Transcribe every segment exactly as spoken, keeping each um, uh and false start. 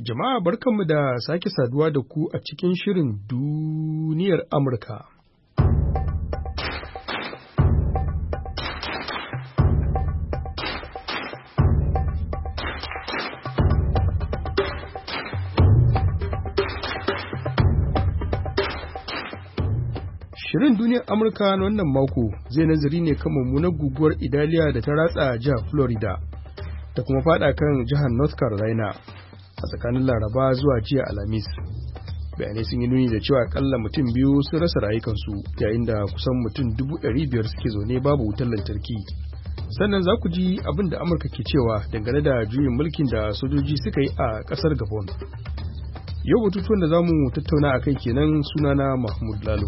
Jama'a barkanmu da sake saduwa da ku a cikin shirin duniyar Amurka. Shirin duniyar Amurka na wannan mako zai nazari ne kan mummunar guguwar Idaliya da ta ratsa jihar Florida da kuma fada kan jihar North Carolina a tsakanin Laraba zuwa jiya Alhamis. Bayanai sun yi nuni da cewa akalla mutum biyu sun rasa rayukansu yayin da kusan mutum dubu ɗari biyar suke zaune babu wutar lantarki. Sannan za ku ji abin da Amurka ke cewa dangane da juyin mulkin da sojoji suka yi a ƙasar Gabon. Yau batutuwan da za mu tattauna a kai kenan, sunana Mahmud Lalo.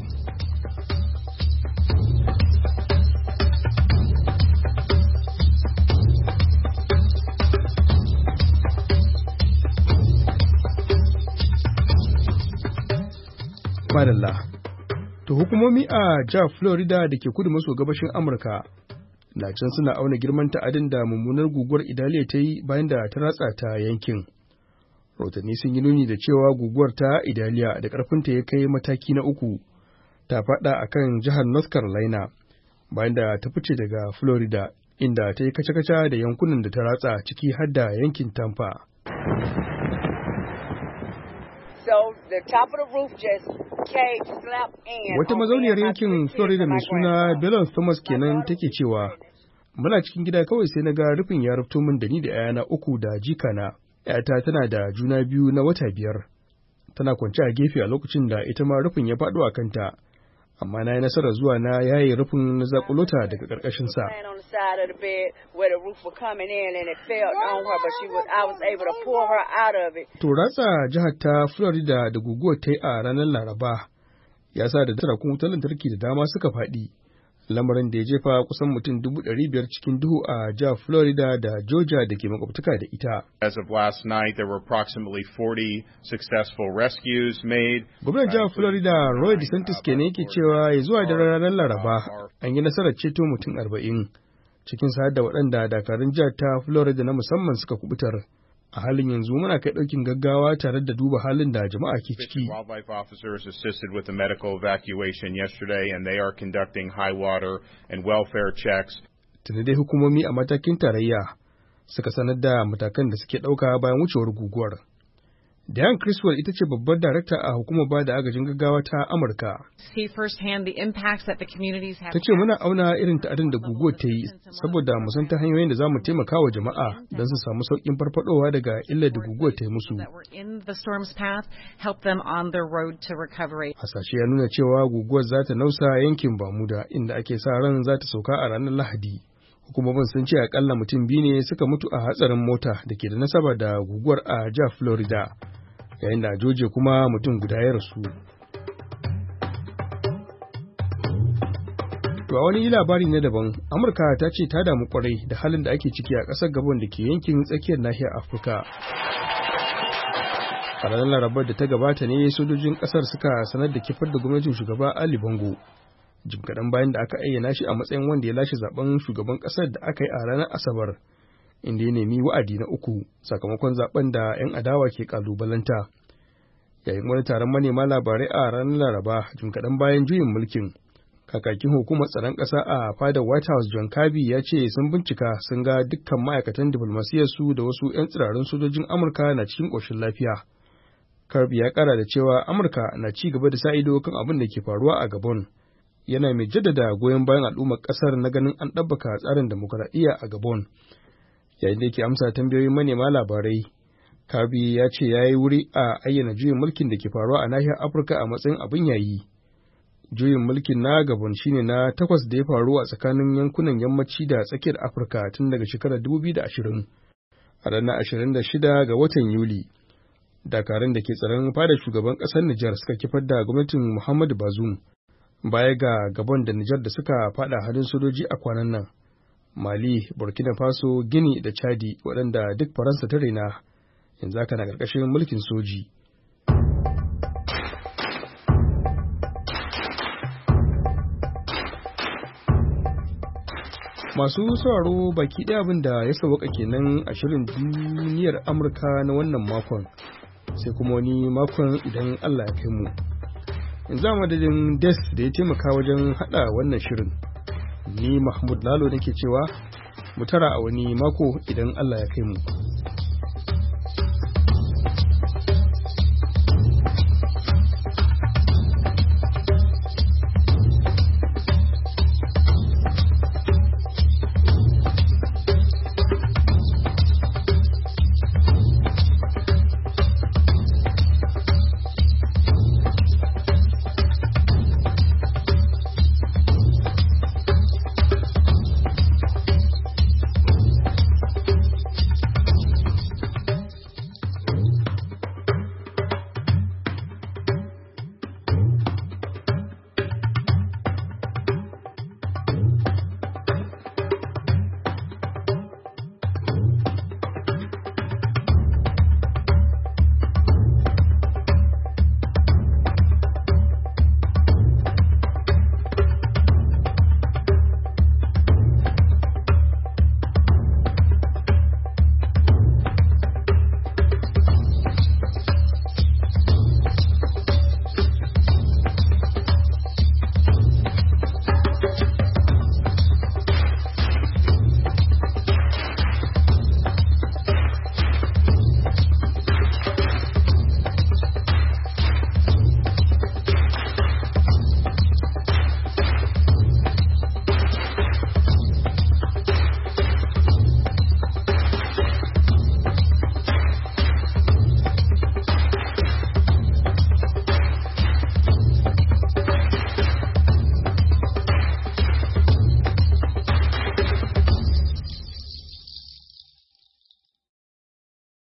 Madalla. To hukumomi a jihar Florida da ke kudu maso gabashin Amurka na can suna auna girman ta'adin da mummunar guguwar Idaliya ta yi bayan da ta ratsa ta yankin. Rahotanni sun yi nuni da cewa guguwar ta Idaliya da ƙarfinta ya kai mataki na uku ta faɗa a kan jihar North Carolina bayan da ta fice daga Florida, inda ta yi kace-kace da yankunan da ta ratsa ciki har da yankin Tampa. Wata mazauniyar yankin Florida mai suna Bellon Thomas kenan take cewa, muna cikin gida kawai sai na ga rufin ya rufto min da ni da ‘ya'yana uku da jikana. ‘Yata tana da juna biyu na wata biyar. Tana kwance a gefe a lokacin da ita ma rufin ya faɗo a kanta. Amma na yi nasarar zuwa na yaye rufin na zakulota daga ƙarƙashinsa. To ratsa jihar ta Florida da guguwar ta yi a ranar Laraba ya sa da tara kuma wutar lantarki da dama suka faɗi, lamarin da ya jefa kusan mutum dubu ɗari biyar cikin duhu a jihar Florida da Georgia da ke makwabtaka da ita. As of last night, there were approximately forty successful rescues made. Gwamnan jihar Florida Roy DeSantis kenan yake cewa ya zuwa da ranar Laraba an yi nasarar ceto mutum arba'in, cikin sa da waɗanda dakarun jihar ta Florida na musamman suka kubutar. A halin yanzu muna kai ɗaukin gaggawa tare da duba halin da jama'a ke ciki. Wildlife officers assisted with the medical evacuation yesterday and they are conducting high water and welfare checks. Tuni dai hukumomi a matakin tarayya suka sanar da matakan da suke ɗauka bayan wucewar guguwar. Diane Criswell ita ce babbar darakta a hukumar ba da agajin gaggawa ta Amurka. Ta ce muna auna irin ta'adin da guguwar ta yi saboda mu san ta hanyoyin da za mu taimaka wa jama'a don su samu sauƙin farfadowa daga illar da guguwar ta yi musu. Hasashe ya nuna cewa guguwar za ta nausa yankin Bermuda, inda ake sa ran za ta sauka a ranar Lahadi. Hukumomin sun ce akalla mutum biyu ne suka mutu a hatsarin mota da ke da nasaba da guguwar a jihar Florida, yayin da a Georgia kuma mutum guda ya rasu. To a wani labari na daban, Amurka ta ce ta damu kwarai da halin da ake ciki a ƙasar Gabon da ke yankin tsakiyar nahiyar Afirka. A ranar Larabar da ta gabata ne sojojin ƙasar suka sanar da kifar da gwamnatin shugaba Ali Bongo, jim kaɗan bayan da aka ayyana shi a matsayin wanda ya lashe zaben shugaban ƙasar da aka yi a ranar Asabar, inda ya nemi wa'adi na uku sakamakon zaben da 'yan adawa ke ƙalubalanta. Yayin wani taron manema labarai a ranar Laraba, jim kaɗan bayan juyin mulkin, kakakin hukumar tsaron ƙasa a fadar White House John Kirby ya ce sun bincika sun ga dukkan ma'aikatan diflomasiyyarsu da wasu 'yan tsirarin sojojin Amurka na cikin ƙoshin lafiya. Kirby ya ƙara da cewa Amurka na ci gaba da sa ido kan abin da ke faruwa a Gabon. Yana mai jaddada goyon bayan al'ummar ƙasar na ganin an ɗabbaka tsarin demokuraɗiyya a Gabon. Yayin da yake amsa tambayoyin manema labarai, Kirby ya ce ya yi wuri a ayyana juyin mulkin da ke faruwa a nahiyar Afirka a matsayin abin yayi. Juyin mulkin na Gabon shine na takwas da ya faru a tsakanin yankunan yammaci da tsakiyar Afirka tun daga shekarar dubu biyu da ashirin. A ranar ashirin da shida ga watan Yuli, dakarun da ke tsaron fadar shugaban ƙasar Nijar suka kifar da gwamnatin Muhammadu Bazoum. Baya ga Gabon da Nijar da suka fada hannun sojoji a kwanan nan, Mali, Burkina Faso, Gini da Chadi waɗanda duk Faransa ta raina yanzu haka na ƙarƙashin mulkin soji. Masu sauraro baki ɗaya abin da ya sauwaka kenan a shirin duniyar Amurka na wannan makon, sai kuma wani makon idan Allah ya kai mu. Yanzu a madadin Des da ya taimaka wajen haɗa wannan shirin, ni Mahmud Lalo nake cewa mu tara a wani mako idan Allah ya kai mu.